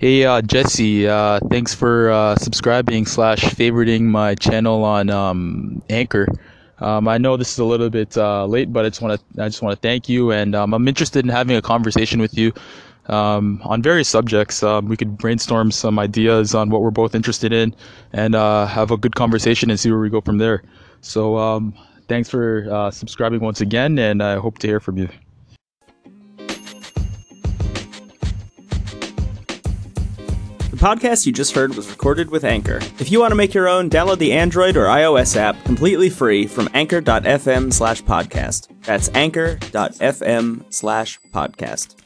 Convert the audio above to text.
Hey, Jesse, thanks for subscribing slash favoriting my channel on Anchor. I know this is a little bit late, but I just want to thank you, and I'm interested in having a conversation with you on various subjects. We could brainstorm some ideas on what we're both interested in, and have a good conversation and see where we go from there. So, thanks for subscribing once again, and I hope to hear from you. The podcast you just heard was recorded with Anchor. If you want to make your own, download the Android or iOS app completely free from anchor.fm/podcast. That's anchor.fm/podcast.